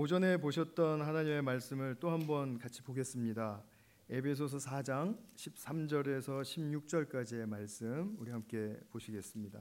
오전에 보셨던 하나님의 말씀을 또 한번 같이 보겠습니다. 에베소서 4장 13절에서 16절까지의 말씀 우리 함께 보시겠습니다.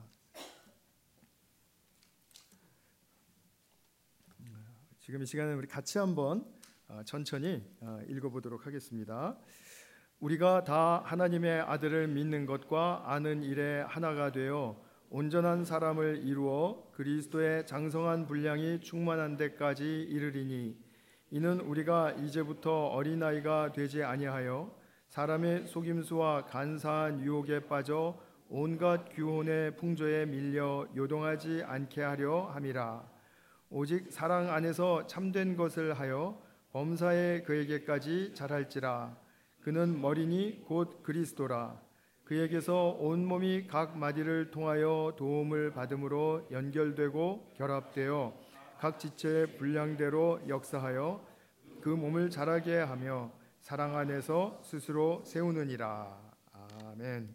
지금 이 시간에 우리 같이 한번 천천히 읽어보도록 하겠습니다. 우리가 다 하나님의 아들을 믿는 것과 아는 일에 하나가 되어 온전한 사람을 이루어 그리스도의 장성한 분량이 충만한 데까지 이르리니 이는 우리가 이제부터 어린아이가 되지 아니하여 사람의 속임수와 간사한 유혹에 빠져 온갖 규혼의 풍조에 밀려 요동하지 않게 하려 함이라. 오직 사랑 안에서 참된 것을 하여 범사에 그에게까지 자랄지라. 그는 머리니 곧 그리스도라. 그에게서 온몸이 각 마디를 통하여 도움을 받음으로 연결되고 결합되어 각 지체의 분량대로 역사하여 그 몸을 자라게 하며 사랑 안에서 스스로 세우느니라. 아멘.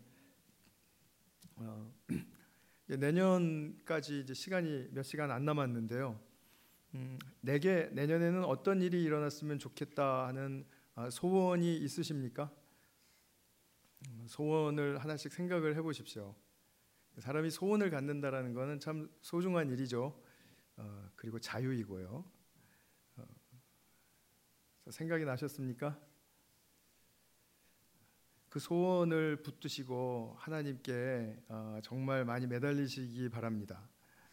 내년까지 이제 시간이 몇 시간 안 남았는데요. 내게 내년에는 어떤 일이 일어났으면 좋겠다 하는 소원이 있으십니까? 소원을 하나씩 생각을 해보십시오. 사람이 소원을 갖는다라는 것은 참 소중한 일이죠. 그리고 자유이고요. 생각이 나셨습니까? 그 소원을 붙드시고 하나님께 정말 많이 매달리시기 바랍니다.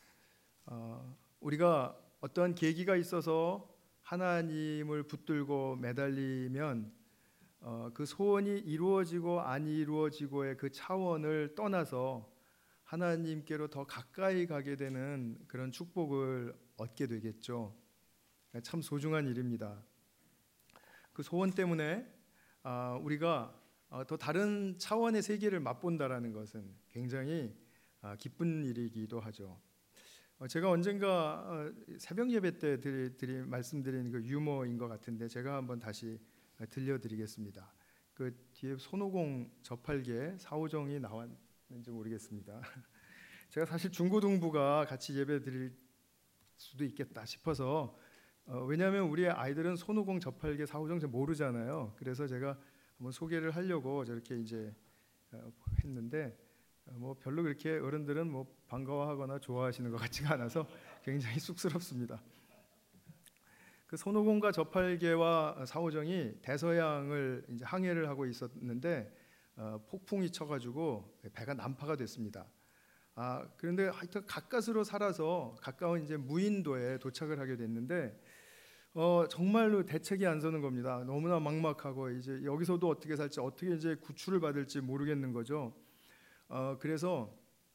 우리가 어떠한 계기가 있어서 하나님을 붙들고 매달리면 그 소원이 이루어지고 안 이루어지고의 그 차원을 떠나서 하나님께로 더 가까이 가게 되는 그런 축복을 얻게 되겠죠. 참 소중한 일입니다. 그 소원 때문에 우리가 더 다른 차원의 세계를 맛본다라는 것은 굉장히 기쁜 일이기도 하죠. 제가 언젠가 새벽 예배 때 말씀드린 그 유머인 것 같은데 제가 한번 다시 들려드리겠습니다. 그 뒤에 손오공 저팔계 사오정이 나왔는지 모르겠습니다. 제가 사실 중고등부가 같이 예배 드릴 수도 있겠다 싶어서 왜냐하면 우리 아이들은 손오공 저팔계 사오정 잘 모르잖아요. 그래서 제가 한번 소개를 하려고 저렇게 이제 했는데 뭐 별로 그렇게 어른들은 뭐 반가워하거나 좋아하시는 것 같지가 않아서 굉장히 쑥스럽습니다. 그 손오공과 저팔계와 사오정이 대서양을 이제 항해를 하고 있었는데 폭풍이 쳐가지고 배가 난파가 됐습니다. 그런데 하여튼 가까스로 살아서 가까운 이제 무인도에 도착을 하게 됐는데 정말로 대책이 안 서는 겁니다. 너무나 막막하고 이제 여기서도 어떻게 살지 어떻게 이제 구출을 받을지 모르겠는 거죠. 그래서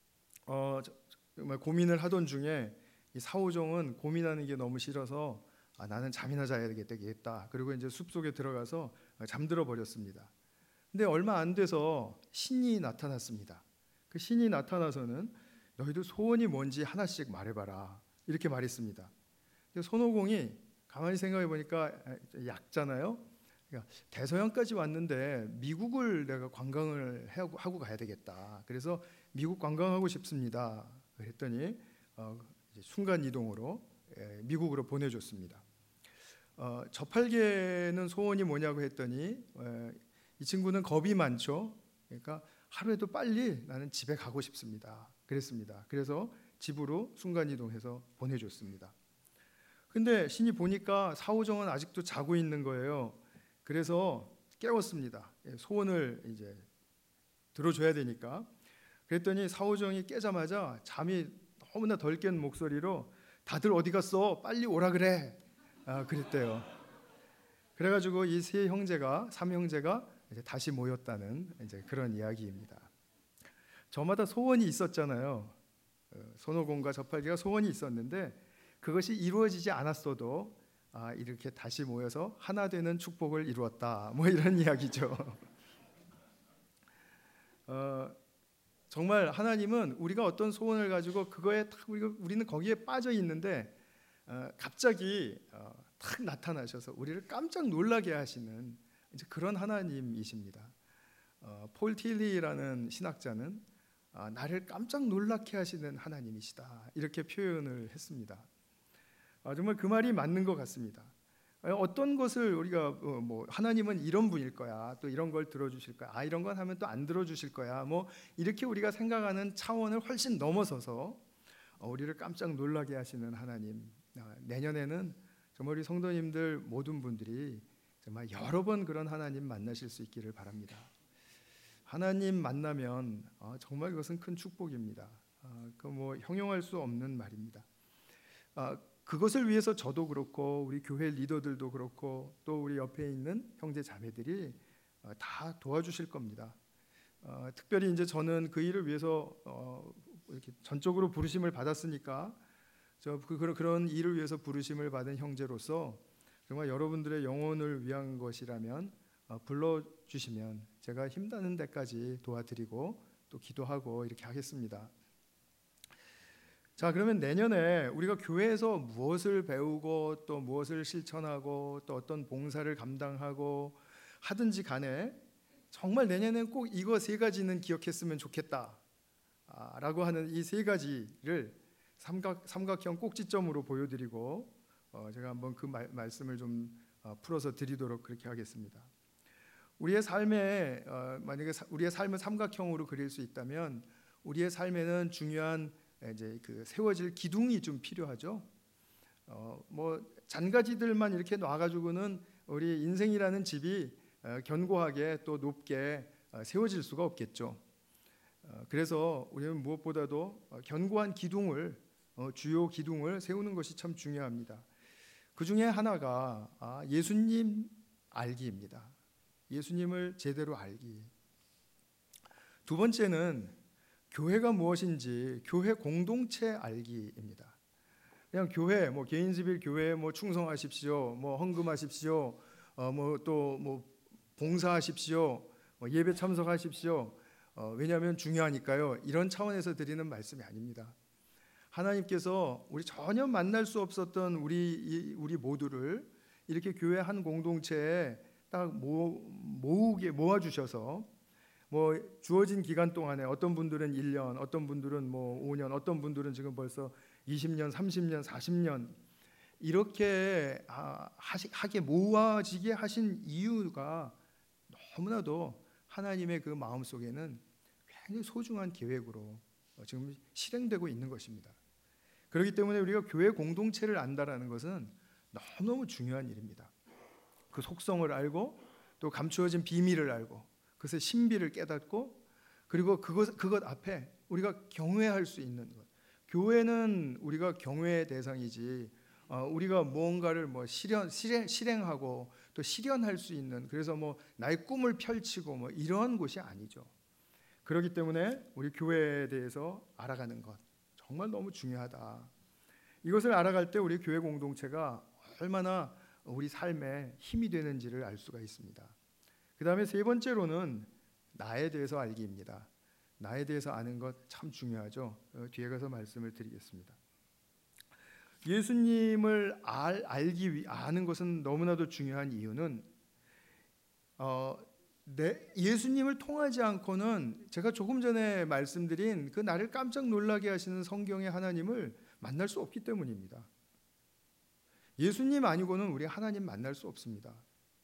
정말 고민을 하던 중에 이 사오정은 고민하는 게 너무 싫어서 나는 잠이나 자야 되겠다. 그리고 이제 숲속에 들어가서 잠들어 버렸습니다. 근데 얼마 안 돼서 신이 나타났습니다. 그 신이 나타나서는 너희들 소원이 뭔지 하나씩 말해봐라 이렇게 말했습니다. 손오공이 가만히 생각해 보니까 약잖아요. 그러니까 대서양까지 왔는데 미국을 내가 관광을 하고 가야 되겠다. 그래서 미국 관광하고 싶습니다. 그랬더니 순간 이동으로 미국으로 보내줬습니다. 저팔계는 소원이 뭐냐고 했더니 이 친구는 겁이 많죠. 그러니까 하루에도 빨리 나는 집에 가고 싶습니다. 그랬습니다. 그래서 집으로 순간 이동해서 보내줬습니다. 근데 신이 보니까 사오정은 아직도 자고 있는 거예요. 그래서 깨웠습니다. 소원을 이제 들어줘야 되니까. 그랬더니 사오정이 깨자마자 잠이 너무나 덜 깬 목소리로 다들 어디 갔어? 빨리 오라 그래. 그랬대요. 그래가지고 이 삼형제가 이제 다시 모였다는 이제 그런 이야기입니다. 저마다 소원이 있었잖아요. 손오공과 저팔계가 소원이 있었는데 그것이 이루어지지 않았어도 이렇게 다시 모여서 하나 되는 축복을 이루었다. 뭐 이런 이야기죠. 정말 하나님은 우리가 어떤 소원을 가지고 그거에 우리는 거기에 빠져 있는데 갑자기 탁 나타나셔서 우리를 깜짝 놀라게 하시는 이제 그런 하나님이십니다. 폴 틸리라는 신학자는 나를 깜짝 놀라게 하시는 하나님이시다 이렇게 표현을 했습니다. 정말 그 말이 맞는 것 같습니다. 어떤 것을 우리가 뭐 하나님은 이런 분일 거야, 또 이런 걸 들어주실 거야, 이런 건 하면 또 안 들어주실 거야, 뭐 이렇게 우리가 생각하는 차원을 훨씬 넘어서서 우리를 깜짝 놀라게 하시는 하나님, 내년에는 정말 우리 성도님들 모든 분들이 정말 여러 번 그런 하나님 만나실 수 있기를 바랍니다. 하나님 만나면 정말 그것은 큰 축복입니다. 그 뭐 형용할 수 없는 말입니다. 그것을 위해서 저도 그렇고 우리 교회 리더들도 그렇고 또 우리 옆에 있는 형제 자매들이 다 도와주실 겁니다. 특별히 이제 저는 그 일을 위해서 이렇게 전적으로 부르심을 받았으니까 그런 일을 위해서 부르심을 받은 형제로서 정말 여러분들의 영혼을 위한 것이라면 불러주시면 제가 힘닿는 데까지 도와드리고 또 기도하고 이렇게 하겠습니다. 자, 그러면 내년에 우리가 교회에서 무엇을 배우고 또 무엇을 실천하고 또 어떤 봉사를 감당하고 하든지 간에 정말 내년엔 꼭 이거 세 가지는 기억했으면 좋겠다 라고 하는 이 세 가지를 삼각형 꼭지점으로 보여드리고 제가 한번 그 말씀을 좀 풀어서 드리도록 그렇게 하겠습니다. 우리의 삶에 만약에 우리의 삶을 삼각형으로 그릴 수 있다면 우리의 삶에는 중요한 이제 그 세워질 기둥이 좀 필요하죠. 뭐 잔가지들만 이렇게 놔가지고는 우리 인생이라는 집이 견고하게 또 높게 세워질 수가 없겠죠. 그래서 우리는 무엇보다도 견고한 기둥을 주요 기둥을 세우는 것이 참 중요합니다. 그 중에 하나가 예수님 알기입니다. 예수님을 제대로 알기. 두 번째는 교회가 무엇인지 교회 공동체 알기입니다. 그냥 교회 뭐 개인집일 교회에 뭐 충성하십시오, 뭐 헌금하십시오, 뭐 또 뭐 봉사하십시오, 예배 참석하십시오. 왜냐하면 중요하니까요. 이런 차원에서 드리는 말씀이 아닙니다. 하나님께서 우리 전혀 만날 수 없었던 우리 모두를 이렇게 교회 한 공동체에 딱 모아주셔서 뭐 주어진 기간 동안에 어떤 분들은 1년, 어떤 분들은 뭐 5년, 어떤 분들은 지금 벌써 20년, 30년, 40년 이렇게 하게 모아지게 하신 이유가 너무나도 하나님의 그 마음 속에는 굉장히 소중한 계획으로 지금 실행되고 있는 것입니다. 그렇기 때문에 우리가 교회 공동체를 안다라는 것은 너무너무 중요한 일입니다. 그 속성을 알고 또 감추어진 비밀을 알고 그것의 신비를 깨닫고 그리고 그것 앞에 우리가 경외할 수 있는 것. 교회는 우리가 경외의 대상이지 우리가 무언가를 뭐 실행하고 또 실현할 수 있는 그래서 뭐 나의 꿈을 펼치고 뭐 이러한 곳이 아니죠. 그렇기 때문에 우리 교회에 대해서 알아가는 것 정말 너무 중요하다. 이것을 알아갈 때 우리 교회 공동체가 얼마나 우리 삶에 힘이 되는지를 알 수가 있습니다. 그 다음에 세 번째로는 나에 대해서 알기입니다. 나에 대해서 아는 것 참 중요하죠. 뒤에 가서 말씀을 드리겠습니다. 예수님을 아는 것은 너무나도 중요한 이유는 예수님을 통하지 않고는 제가 조금 전에 말씀드린 그 나를 깜짝 놀라게 하시는 성경의 하나님을 만날 수 없기 때문입니다. 예수님 아니고는 우리 하나님 만날 수 없습니다.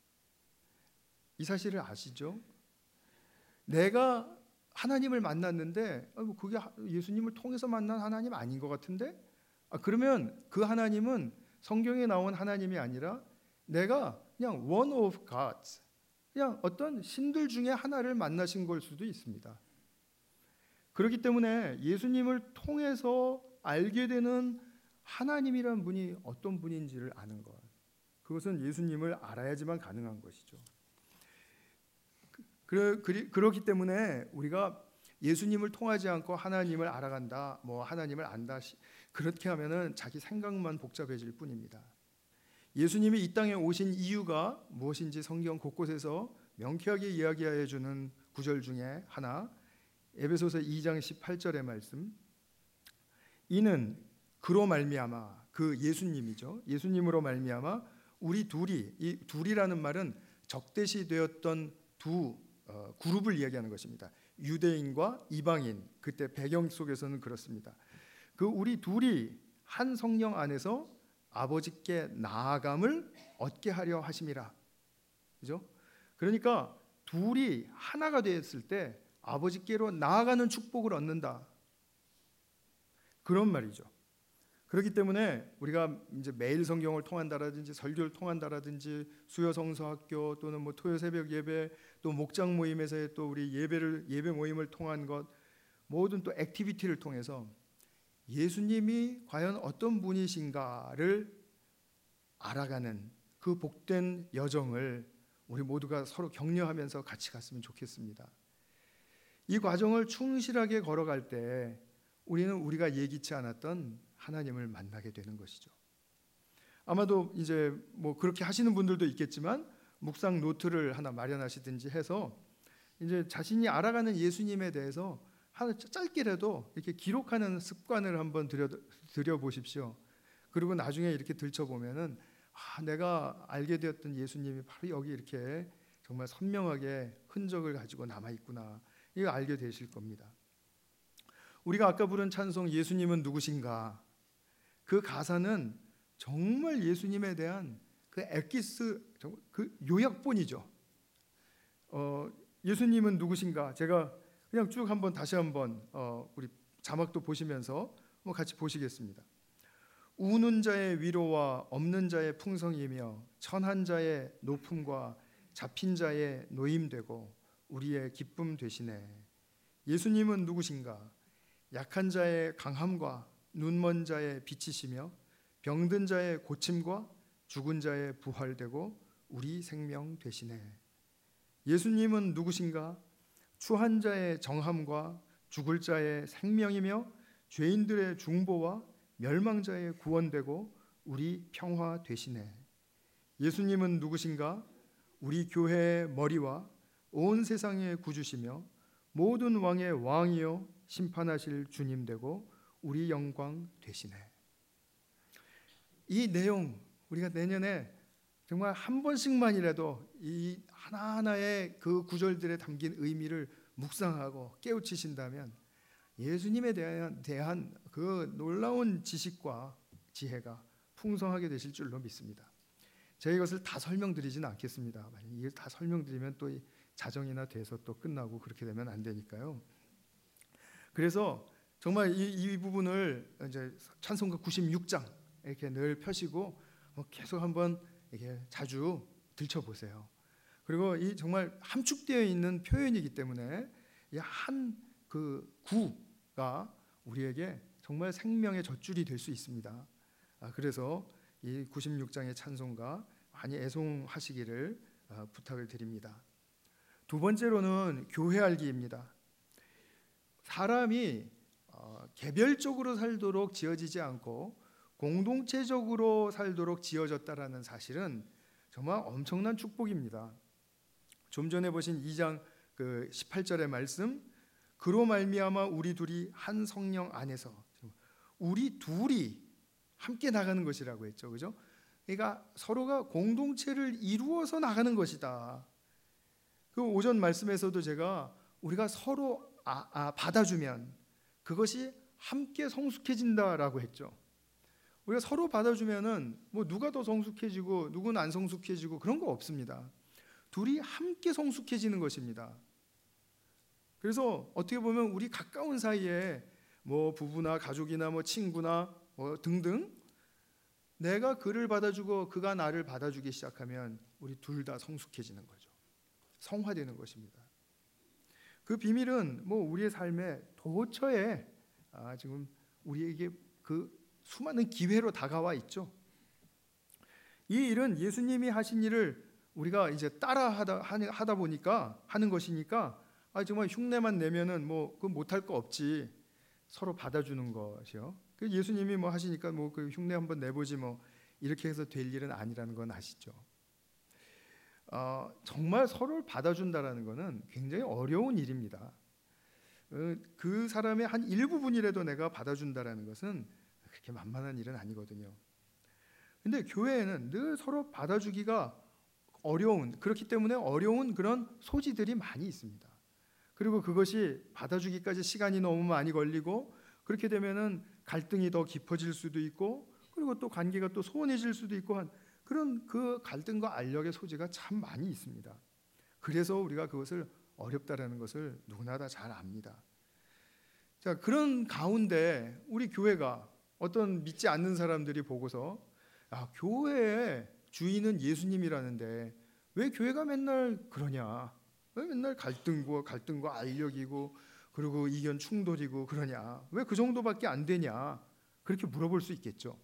이 사실을 아시죠? 내가 하나님을 만났는데 그게 예수님을 통해서 만난 하나님 아닌 것 같은데? 그러면 그 하나님은 성경에 나온 하나님이 아니라 내가 그냥 one of gods, 그냥 어떤 신들 중에 하나를 만나신 걸 수도 있습니다. 그렇기 때문에 예수님을 통해서 알게 되는 하나님이란 분이 어떤 분인지를 아는 것, 그것은 예수님을 알아야지만 가능한 것이죠. 그렇기 때문에 우리가 예수님을 통하지 않고 하나님을 알아간다, 뭐 하나님을 안다, 그렇게 하면은 자기 생각만 복잡해질 뿐입니다. 예수님이 이 땅에 오신 이유가 무엇인지 성경 곳곳에서 명쾌하게 이야기해 주는 구절 중에 하나, 에베소서 2장 18절의 말씀. 이는 그로 말미암아, 그 예수님이죠. 예수님으로 말미암아 우리 둘이, 이 둘이라는 말은 적대시 되었던 두 그룹을 이야기하는 것입니다. 유대인과 이방인, 그때 배경 속에서는 그렇습니다. 그 우리 둘이 한 성령 안에서 아버지께 나아감을 얻게 하려 하심이라. 그죠? 그러니까 둘이 하나가 되었을 때 아버지께로 나아가는 축복을 얻는다. 그런 말이죠. 그렇기 때문에 우리가 이제 매일 성경을 통한다라든지 설교를 통한다라든지 수요 성서학교 또는 뭐 토요 새벽 예배 또 목장 모임에서의 또 우리 예배 모임을 통한 것 모든 또 액티비티를 통해서 예수님이 과연 어떤 분이신가를 알아가는 그 복된 여정을 우리 모두가 서로 격려하면서 같이 갔으면 좋겠습니다. 이 과정을 충실하게 걸어갈 때 우리는 우리가 예기치 않았던 하나님을 만나게 되는 것이죠. 아마도 이제 뭐 그렇게 하시는 분들도 있겠지만 묵상 노트를 하나 마련하시든지 해서 이제 자신이 알아가는 예수님에 대해서 하나 짧게라도 이렇게 기록하는 습관을 한번 들여 보십시오. 그리고 나중에 이렇게 들춰보면은 내가 알게 되었던 예수님이 바로 여기 이렇게 정말 선명하게 흔적을 가지고 남아 있구나. 이거 알게 되실 겁니다. 우리가 아까 부른 찬송 예수님은 누구신가? 그 가사는 정말 예수님에 대한 그 엑기스 그 요약본이죠. 예수님은 누구신가? 제가 그냥 쭉 한번 다시 한번 우리 자막도 보시면서 한번 같이 보시겠습니다. 우는 자의 위로와 없는 자의 풍성이며 천한 자의 높음과 잡힌 자의 노임되고 우리의 기쁨 되시네. 예수님은 누구신가? 약한 자의 강함과 눈먼 자의 빛이시며 병든 자의 고침과 죽은 자의 부활되고 우리 생명 되시네. 예수님은 누구신가? 추한 자의 정함과 죽을 자의 생명이며 죄인들의 중보와 멸망자의 구원되고 우리 평화 되시네. 예수님은 누구신가? 우리 교회의 머리와 온 세상의 구주시며 모든 왕의 왕이요 심판하실 주님 되고 우리 영광 되시네. 이 내용 우리가 내년에 정말 한 번씩만이라도 이 하나하나의 그 구절들에 담긴 의미를 묵상하고 깨우치신다면 예수님에 대한 그 놀라운 지식과 지혜가 풍성하게 되실 줄로 믿습니다. 제가 이것을 다 설명드리지는 않겠습니다. 만약 이걸 다 설명드리면 또 자정이나 돼서 또 끝나고 그렇게 되면 안 되니까요. 그래서 정말 이 부분을 이제 찬송가 96장 이렇게 늘 펴시고 계속 한번 이렇게 자주 들춰보세요. 그리고 이 정말 함축되어 있는 표현이기 때문에 이 한 그 구가 우리에게 정말 생명의 젖줄이 될 수 있습니다. 그래서 이 96장의 찬송가 많이 애송하시기를 부탁을 드립니다. 두 번째로는 교회 알기입니다. 사람이 개별적으로 살도록 지어지지 않고 공동체적으로 살도록 지어졌다라는 사실은 정말 엄청난 축복입니다. 좀 전에 보신 2장 그 18절의 말씀, 그로 말미암아 우리 둘이 한 성령 안에서, 우리 둘이 함께 나가는 것이라고 했죠, 그죠? 그러니까 서로가 공동체를 이루어서 나가는 것이다. 그 오전 말씀에서도 제가 우리가 서로 받아주면 그것이 함께 성숙해진다라고 했죠. 우리가 서로 받아주면은 뭐 누가 더 성숙해지고 누구는 안 성숙해지고 그런 거 없습니다. 둘이 함께 성숙해지는 것입니다. 그래서 어떻게 보면 우리 가까운 사이에 뭐 부부나 가족이나 뭐 친구나 뭐 등등 내가 그를 받아주고 그가 나를 받아주기 시작하면 우리 둘 다 성숙해지는 거죠. 성화되는 것입니다. 그 비밀은 뭐 우리의 삶에 도처에 지금 우리에게 그 수많은 기회로 다가와 있죠. 이 일은 예수님이 하신 일을 우리가 이제 따라 하다 보니까 하는 것이니까 정말 흉내만 내면은 뭐 그 못할 거 없지, 서로 받아주는 것이요. 그 예수님이 뭐 하시니까 뭐 그 흉내 한번 내보지 뭐 이렇게 해서 될 일은 아니라는 건 아시죠. 정말 서로를 받아준다라는 것은 굉장히 어려운 일입니다. 그 사람의 한 일부분이라도 내가 받아준다라는 것은 그렇게 만만한 일은 아니거든요. 근데 교회에는 늘 서로 받아주기가 어려운, 그렇기 때문에 어려운 그런 소지들이 많이 있습니다. 그리고 그것이 받아주기까지 시간이 너무 많이 걸리고 그렇게 되면은 갈등이 더 깊어질 수도 있고 그리고 또 관계가 또 소원해질 수도 있고 한 그런 그 갈등과 알력의 소지가 참 많이 있습니다. 그래서 우리가 그것을 어렵다라는 것을 누구나 다 잘 압니다. 자, 그런 가운데 우리 교회가 어떤 믿지 않는 사람들이 보고서 교회의 주인은 예수님이라는데 왜 교회가 맨날 그러냐? 왜 맨날 갈등과 알력이고 그리고 의견 충돌이고 그러냐? 왜 그 정도밖에 안 되냐? 그렇게 물어볼 수 있겠죠.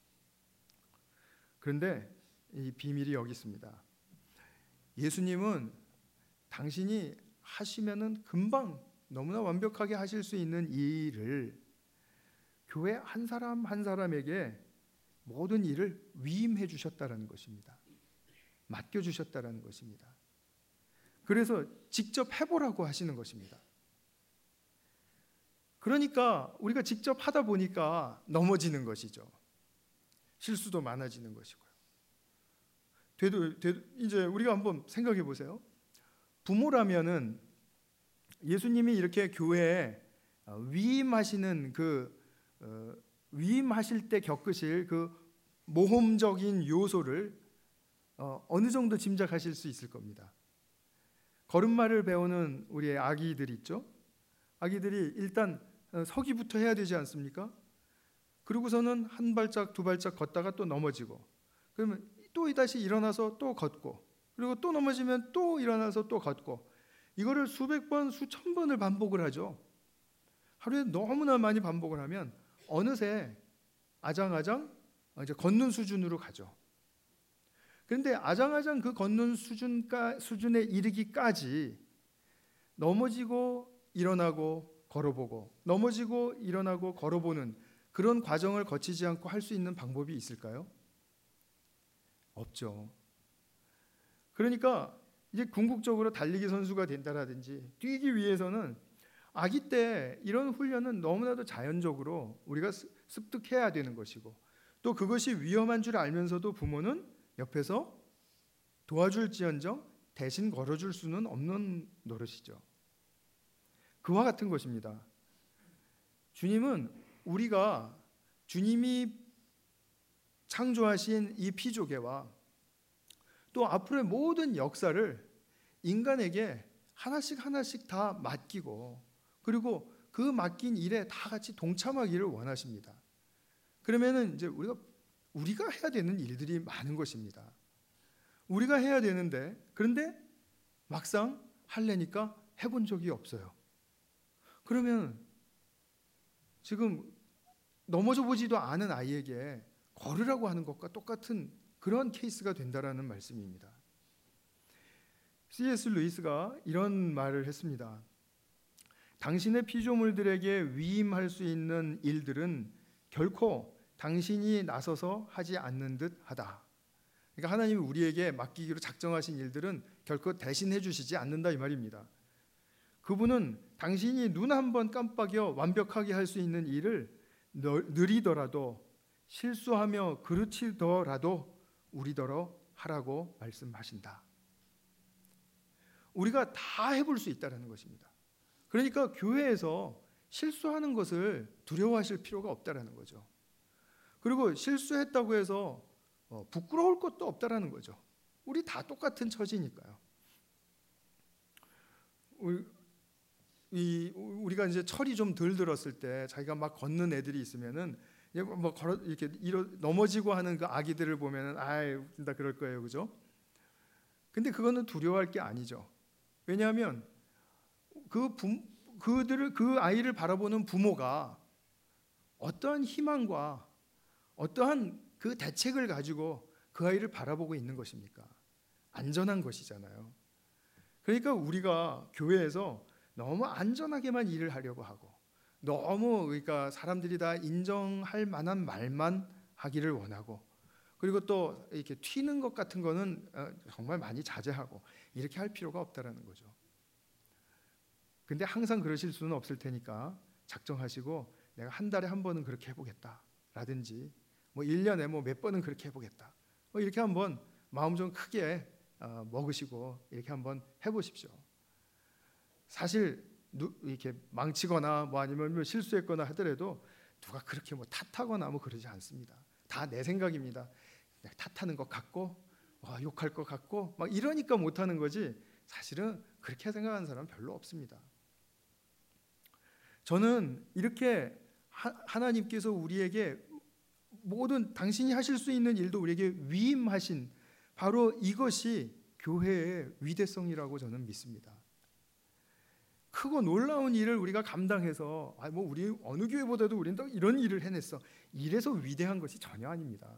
그런데 이 비밀이 여기 있습니다. 예수님은 당신이 하시면은 금방 너무나 완벽하게 하실 수 있는 이 일을 교회 한 사람 한 사람에게 모든 일을 위임해 주셨다라는 것입니다. 맡겨 주셨다라는 것입니다. 그래서 직접 해보라고 하시는 것입니다. 그러니까 우리가 직접 하다 보니까 넘어지는 것이죠. 실수도 많아지는 것이고요. 이제 우리가 한번 생각해 보세요. 부모라면은 예수님이 이렇게 교회에 위임하시는 위임하실 때 겪으실 그 모험적인 요소를 어느 정도 짐작하실 수 있을 겁니다. 걸음마를 배우는 우리의 아기들 있죠? 아기들이 일단 서기부터 해야 되지 않습니까? 그러고서는 한 발짝 두 발짝 걷다가 또 넘어지고, 그러면 또 다시 일어나서 또 걷고, 그리고 또 넘어지면 또 일어나서 또 걷고, 이거를 수백 번, 수천 번을 반복을 하죠. 하루에 너무나 많이 반복을 하면 어느새 아장아장 이제 걷는 수준으로 가죠. 그런데 아장아장 그 걷는 수준에 이르기까지 넘어지고 일어나고 걸어보고, 넘어지고 일어나고 걸어보는 그런 과정을 거치지 않고 할 수 있는 방법이 있을까요? 없죠. 그러니까 이제 궁극적으로 달리기 선수가 된다라든지 뛰기 위해서는 아기 때 이런 훈련은 너무나도 자연적으로 우리가 습득해야 되는 것이고, 또 그것이 위험한 줄 알면서도 부모는 옆에서 도와줄지언정 대신 걸어줄 수는 없는 노릇이죠. 그와 같은 것입니다. 주님은 우리가 주님이 창조하신 이 피조개와 또 앞으로의 모든 역사를 인간에게 하나씩 다 맡기고, 그리고 그 맡긴 일에 다 같이 동참하기를 원하십니다. 그러면은 이제 우리가 해야 되는 일들이 많은 것입니다. 우리가 해야 되는데, 그런데 막상 하려니까 해본 적이 없어요. 그러면 지금 넘어져 보지도 않은 아이에게 걸으라고 하는 것과 똑같은 그런 케이스가 된다라는 말씀입니다. C.S. 루이스가 이런 말을 했습니다. 당신의 피조물들에게 위임할 수 있는 일들은 결코 당신이 나서서 하지 않는 듯 하다. 그러니까 하나님이 우리에게 맡기기로 작정하신 일들은 결코 대신해 주시지 않는다 이 말입니다. 그분은 당신이 눈 한 번 깜빡여 완벽하게 할 수 있는 일을 느리더라도 실수하며 그르치더라도 우리더러 하라고 말씀하신다. 우리가 다 해볼 수 있다는 것입니다. 그러니까 교회에서 실수하는 것을 두려워하실 필요가 없다는 거죠. 그리고 실수했다고 해서 부끄러울 것도 없다는 거죠. 우리 다 똑같은 처지니까요. 우리가 이제 철이 좀 덜 들었을 때 자기가 막 걷는 애들이 있으면은 뭐 이렇게 넘어지고 하는 그 아기들을 보면은 다 그럴 거예요, 그죠? 근데 그거는 두려워할 게 아니죠. 왜냐하면 그 아이를 바라보는 부모가 어떠한 희망과 어떠한 그 대책을 가지고 그 아이를 바라보고 있는 것입니까? 안전한 것이잖아요. 그러니까 우리가 교회에서 너무 안전하게만 일을 하려고 하고, 너무 그러니까 사람들이 다 인정할 만한 말만 하기를 원하고, 그리고 또 이렇게 튀는 것 같은 거는 정말 많이 자제하고 이렇게 할 필요가 없다라는 거죠. 근데 항상 그러실 수는 없을 테니까 작정하시고 내가 한 달에 한 번은 그렇게 해보겠다라든지 뭐 1년에 뭐 몇 번은 그렇게 해보겠다, 뭐 이렇게 한번 마음 좀 크게 먹으시고 이렇게 한번 해보십시오. 사실 이렇게 망치거나 뭐 아니면 실수했거나 하더라도 누가 그렇게 뭐 탓하거나 뭐 그러지 않습니다. 다 내 생각입니다. 내가 탓하는 것 같고 욕할 것 같고 막 이러니까 못하는 거지, 사실은 그렇게 생각하는 사람은 별로 없습니다. 저는 이렇게 하나님께서 우리에게 모든 당신이 하실 수 있는 일도 우리에게 위임하신 바로 이것이 교회의 위대성이라고 저는 믿습니다. 크고 놀라운 일을 우리가 감당해서 우리 어느 교회보다도 우리는 더 이런 일을 해냈어, 이래서 위대한 것이 전혀 아닙니다.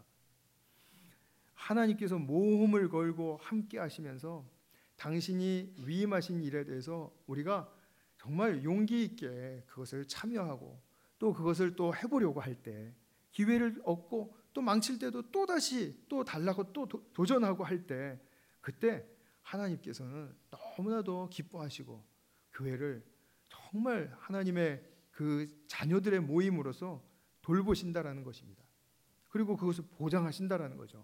하나님께서 모험을 걸고 함께 하시면서 당신이 위임하신 일에 대해서 우리가 정말 용기 있게 그것을 참여하고 또 그것을 또 해보려고 할 때, 기회를 얻고 또 망칠 때도 또다시 또 달라고 또 도전하고 할 때, 그때 하나님께서는 너무나도 기뻐하시고 교회를 정말 하나님의 그 자녀들의 모임으로서 돌보신다라는 것입니다. 그리고 그것을 보장하신다라는 거죠.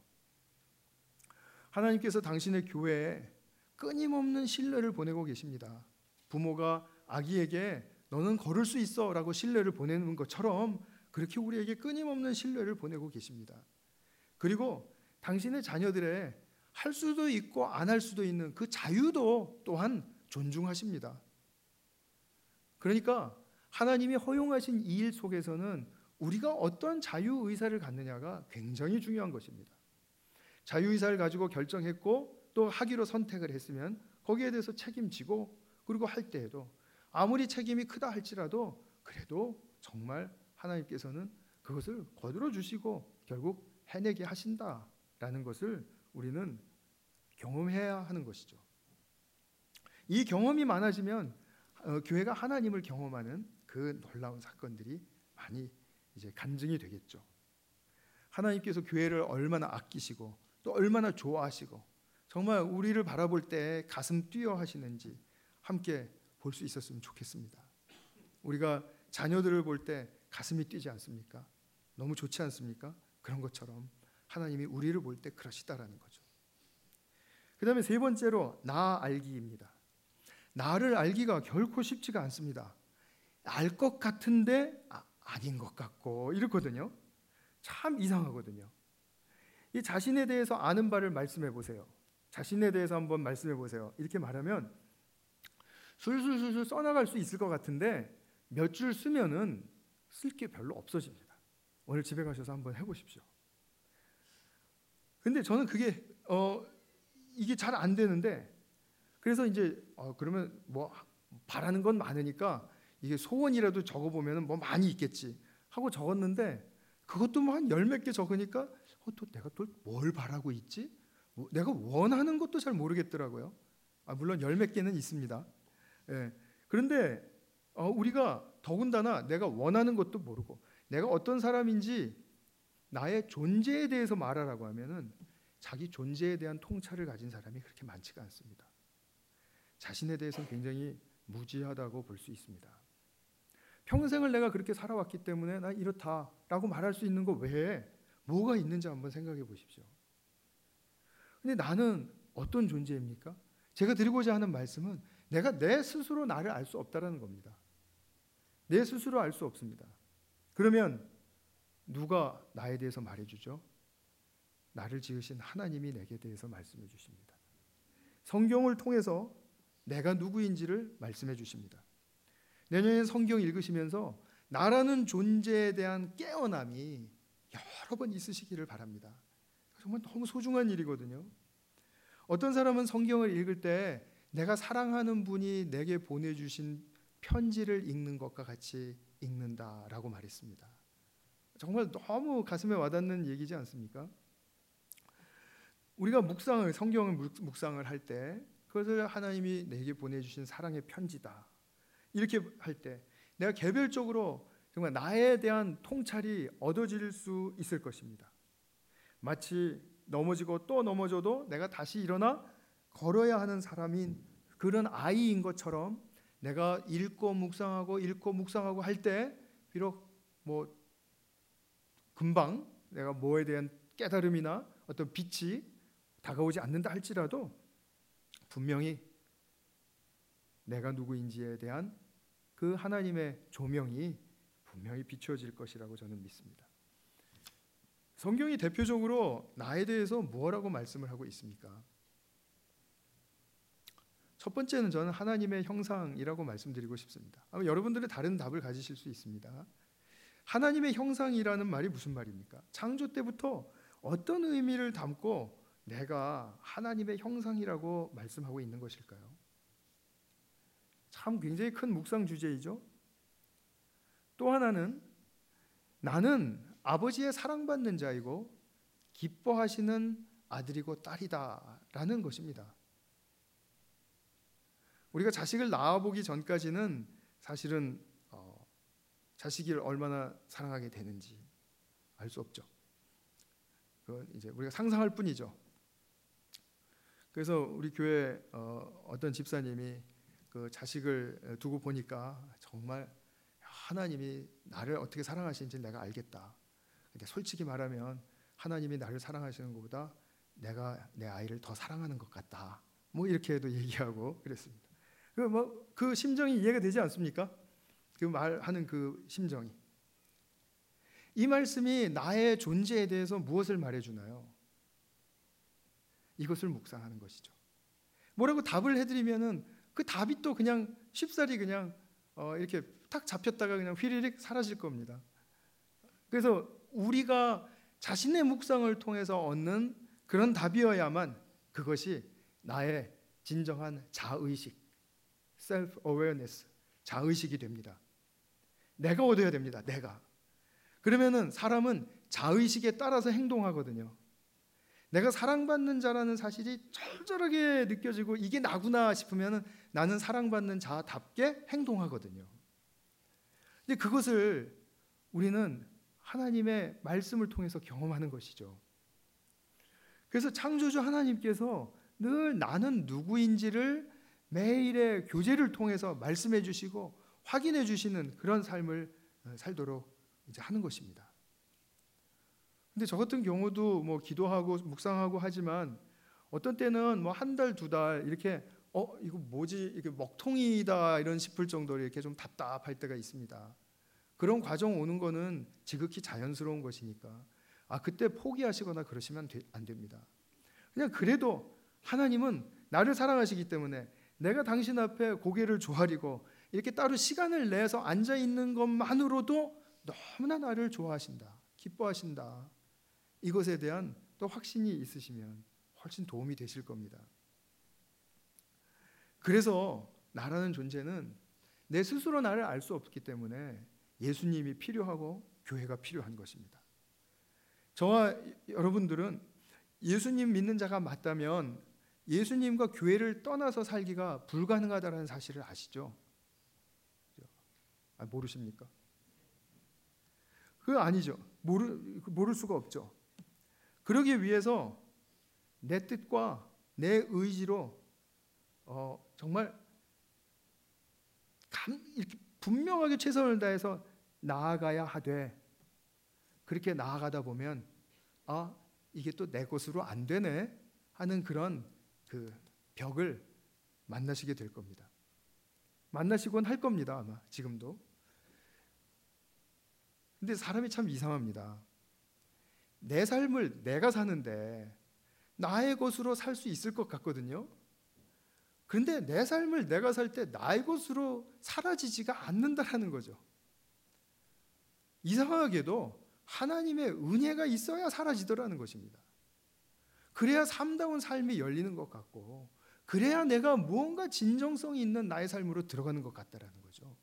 하나님께서 당신의 교회에 끊임없는 신뢰를 보내고 계십니다. 부모가 아기에게 너는 걸을 수 있어 라고 신뢰를 보내는 것처럼 그렇게 우리에게 끊임없는 신뢰를 보내고 계십니다. 그리고 당신의 자녀들의 할 수도 있고 안 할 수도 있는 그 자유도 또한 존중하십니다. 그러니까 하나님이 허용하신 이 일 속에서는 우리가 어떤 자유의사를 갖느냐가 굉장히 중요한 것입니다. 자유의사를 가지고 결정했고 또 하기로 선택을 했으면 거기에 대해서 책임지고, 그리고 할 때에도 아무리 책임이 크다 할지라도 그래도 정말 하나님께서는 그것을 거두어 주시고 결국 해내게 하신다라는 것을 우리는 경험해야 하는 것이죠. 이 경험이 많아지면 교회가 하나님을 경험하는 그 놀라운 사건들이 많이 이제 간증이 되겠죠. 하나님께서 교회를 얼마나 아끼시고 또 얼마나 좋아하시고 정말 우리를 바라볼 때 가슴 뛰어 하시는지 함께 볼 수 있었으면 좋겠습니다. 우리가 자녀들을 볼 때 가슴이 뛰지 않습니까? 너무 좋지 않습니까? 그런 것처럼 하나님이 우리를 볼 때 그러시다라는 거죠. 그 다음에 세 번째로 나 알기입니다. 나를 알기가 결코 쉽지가 않습니다. 알 것 같은데 아닌 것 같고 이렇거든요. 참 이상하거든요. 이 자신에 대해서 아는 바를 말씀해 보세요. 자신에 대해서 한번 말씀해 보세요. 이렇게 말하면 술술술술 써나갈 수 있을 것 같은데 몇 줄 쓰면은 쓸 게 별로 없어집니다. 오늘 집에 가셔서 한번 해보십시오. 근데 저는 그게 이게 잘 안 되는데, 그래서 이제 그러면 뭐 바라는 건 많으니까 이게 소원이라도 적어보면 뭐 많이 있겠지 하고 적었는데, 그것도 뭐 한 열 몇 개 적으니까 또 내가 또 뭘 바라고 있지? 내가 원하는 것도 잘 모르겠더라고요. 물론 열 몇 개는 있습니다. 예. 그런데 우리가 더군다나 내가 원하는 것도 모르고 내가 어떤 사람인지 나의 존재에 대해서 말하라고 하면은 자기 존재에 대한 통찰을 가진 사람이 그렇게 많지가 않습니다. 자신에 대해서는 굉장히 무지하다고 볼 수 있습니다. 평생을 내가 그렇게 살아왔기 때문에 나 이렇다라고 말할 수 있는 거 외에 뭐가 있는지 한번 생각해 보십시오. 근데 나는 어떤 존재입니까? 제가 드리고자 하는 말씀은 내가 내 스스로 나를 알 수 없다라는 겁니다. 내 스스로 알 수 없습니다. 그러면 누가 나에 대해서 말해주죠? 나를 지으신 하나님이 내게 대해서 말씀해 주십니다. 성경을 통해서 내가 누구인지를 말씀해 주십니다. 내년에 성경 읽으시면서 나라는 존재에 대한 깨어남이 여러 번 있으시기를 바랍니다. 정말 너무 소중한 일이거든요. 어떤 사람은 성경을 읽을 때 내가 사랑하는 분이 내게 보내주신 편지를 읽는 것과 같이 읽는다라고 말했습니다. 정말 너무 가슴에 와닿는 얘기지 않습니까? 우리가 성경을 묵상을 할 때 그것을 하나님이 내게 보내주신 사랑의 편지다 이렇게 할 때 내가 개별적으로 정말 나에 대한 통찰이 얻어질 수 있을 것입니다. 마치 넘어지고 또 넘어져도 내가 다시 일어나 걸어야 하는 사람인 그런 아이인 것처럼 내가 읽고 묵상하고 할 때 비록 뭐 금방 내가 뭐에 대한 깨달음이나 어떤 빛이 다가오지 않는다 할지라도 분명히 내가 누구인지에 대한 그 하나님의 조명이 분명히 비추어질 것이라고 저는 믿습니다. 성경이 대표적으로 나에 대해서 뭐라고 말씀을 하고 있습니까? 첫 번째는 저는 하나님의 형상이라고 말씀드리고 싶습니다. 아마 여러분들은 다른 답을 가지실 수 있습니다. 하나님의 형상이라는 말이 무슨 말입니까? 창조 때부터 어떤 의미를 담고 내가 하나님의 형상이라고 말씀하고 있는 것일까요? 참 굉장히 큰 묵상 주제이죠. 또 하나는 나는 아버지의 사랑받는 자이고 기뻐하시는 아들이고 딸이다라는 것입니다. 우리가 자식을 낳아보기 전까지는 사실은 자식을 얼마나 사랑하게 되는지 알 수 없죠. 그건 이제 우리가 상상할 뿐이죠. 그래서 우리 교회 어떤 집사님이 그 자식을 두고 보니까 정말 하나님이 나를 어떻게 사랑하시는지 내가 알겠다. 근데 솔직히 말하면 하나님이 나를 사랑하시는 것보다 내가 내 아이를 더 사랑하는 것 같다. 뭐 이렇게도 얘기하고 그랬습니다. 그 심정이 이해가 되지 않습니까? 그 말하는 그 심정이. 이 말씀이 나의 존재에 대해서 무엇을 말해주나요? 이것을 묵상하는 것이죠. 뭐라고 답을 해드리면은 그 답이 또 그냥 쉽사리 그냥 이렇게 탁 잡혔다가 그냥 휘리릭 사라질 겁니다. 그래서 우리가 자신의 묵상을 통해서 얻는 그런 답이어야만 그것이 나의 진정한 자의식, self-awareness, 자의식이 됩니다. 내가 얻어야 됩니다. 내가. 그러면은 사람은 자의식에 따라서 행동하거든요. 내가 사랑받는 자라는 사실이 철저하게 느껴지고 이게 나구나 싶으면은 나는 사랑받는 자답게 행동하거든요. 근데 그것을 우리는 하나님의 말씀을 통해서 경험하는 것이죠. 그래서 창조주 하나님께서 늘 나는 누구인지를 매일의 교제를 통해서 말씀해 주시고 확인해 주시는 그런 삶을 살도록 이제 하는 것입니다. 근데 저 같은 경우도 뭐 기도하고 묵상하고 하지만 어떤 때는 뭐 한 달, 두 달 이렇게 이거 뭐지? 이게 먹통이다 이런 싶을 정도로 이렇게 좀 답답할 때가 있습니다. 그런 과정 오는 거는 지극히 자연스러운 것이니까 그때 포기하시거나 그러시면 안 됩니다. 그냥 그래도 하나님은 나를 사랑하시기 때문에 내가 당신 앞에 고개를 조아리고 이렇게 따로 시간을 내서 앉아 있는 것만으로도 너무나 나를 좋아하신다, 기뻐하신다. 이것에 대한 또 확신이 있으시면 훨씬 도움이 되실 겁니다. 그래서 나라는 존재는 내 스스로 나를 알 수 없기 때문에 예수님이 필요하고 교회가 필요한 것입니다. 저와 여러분들은 예수님 믿는 자가 맞다면 예수님과 교회를 떠나서 살기가 불가능하다는 사실을 아시죠? 모르십니까? 그거 아니죠. 모를 수가 없죠. 그러기 위해서 내 뜻과 내 의지로 정말 이렇게 분명하게 최선을 다해서 나아가야 하되 그렇게 나아가다 보면 이게 또 내 것으로 안 되네 하는 그런 그 벽을 만나시게 될 겁니다. 만나시곤 할 겁니다. 아마 지금도. 근데 사람이 참 이상합니다. 내 삶을 내가 사는데 나의 것으로 살 수 있을 것 같거든요. 그런데 내 삶을 내가 살 때 나의 것으로 사라지지가 않는다라는 거죠. 이상하게도 하나님의 은혜가 있어야 사라지더라는 것입니다. 그래야 삶다운 삶이 열리는 것 같고 그래야 내가 무언가 진정성이 있는 나의 삶으로 들어가는 것 같다라는 거죠.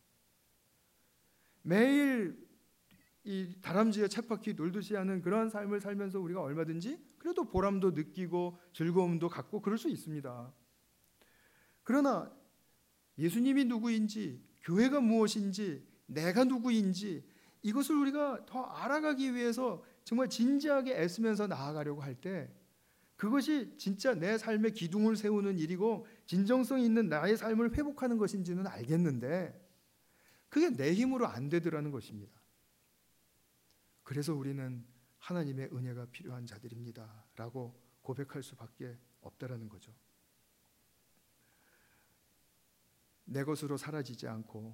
매일 이 다람쥐에 쳇바퀴 놀듯이 하는 그런 삶을 살면서 우리가 얼마든지 그래도 보람도 느끼고 즐거움도 갖고 그럴 수 있습니다. 그러나 예수님이 누구인지, 교회가 무엇인지, 내가 누구인지 이것을 우리가 더 알아가기 위해서 정말 진지하게 애쓰면서 나아가려고 할 때 그것이 진짜 내 삶의 기둥을 세우는 일이고 진정성 있는 나의 삶을 회복하는 것인지는 알겠는데 그게 내 힘으로 안 되더라는 것입니다. 그래서 우리는 하나님의 은혜가 필요한 자들입니다 라고 고백할 수밖에 없다라는 거죠. 내 것으로 사라지지 않고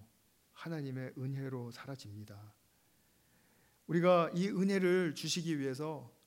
하나님의 은혜로 사라집니다. 우리가 이 은혜를 주시기 위해서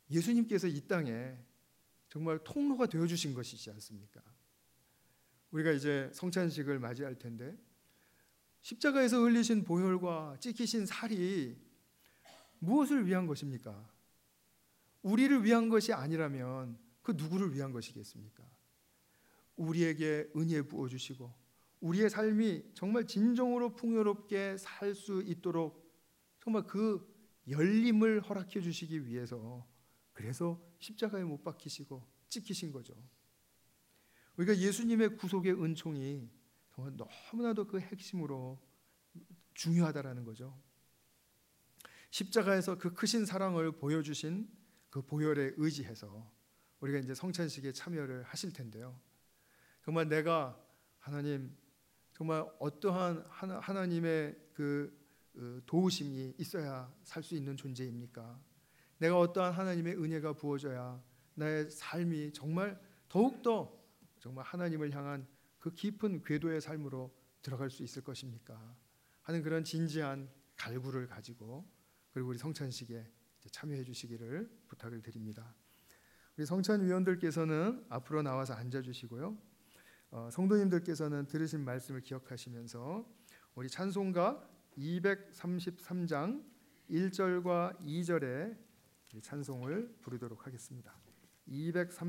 예수님께서 이 땅에 정말 통로가 되어 주신 것이지 않습니까? 우리가 이제 성찬식을 맞이할 텐데 십자가에서 흘리신 보혈과 찢기신 살이 무엇을 위한 것입니까? 우리를 위한 것이 아니라면 그 누구를 위한 것이겠습니까? 우리에게 은혜 부어 주시고 우리의 삶이 정말 진정으로 풍요롭게 살 수 있도록 정말 그 열림을 허락해 주시기 위해서, 그래서 십자가에 못 박히시고 찢기신 거죠. 우리가 예수님의 구속의 은총이 정말 너무나도 그 핵심으로 중요하다라는 거죠. 십자가에서 그 크신 사랑을 보여주신 그 보혈에 의지해서 우리가 이제 성찬식에 참여를 하실 텐데요. 정말 내가 하나님, 정말 어떠한 하나님의 그 도우심이 있어야 살 수 있는 존재입니까? 내가 어떠한 하나님의 은혜가 부어져야 나의 삶이 정말 더욱더 정말 하나님을 향한 그 깊은 궤도의 삶으로 들어갈 수 있을 것입니까? 하는 그런 진지한 갈구를 가지고, 그리고 우리 성찬식에 참여해 주시기를 부탁을 드립니다. 우리 성찬위원들께서는 앞으로 나와서 앉아 주시고요. 성도님들께서는 들으신 말씀을 기억하시면서 우리 찬송가 233장 1절과 2절의 찬송을 부르도록 하겠습니다. 233